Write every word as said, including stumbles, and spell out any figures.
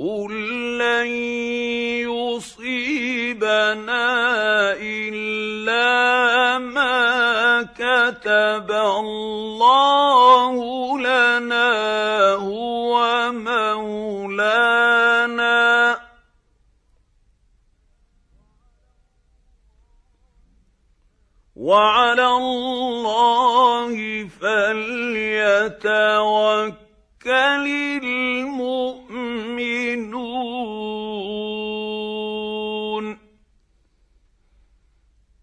قُل لَّن يُصِيبَنَا إِلَّا مَا كَتَبَ اللَّهُ لَنَا هُوَ مَوْلَانَا ۚ وَعَلَى اللَّهِ فَلْيَتَوَكَّلِ الْمُؤْمِنُونَ.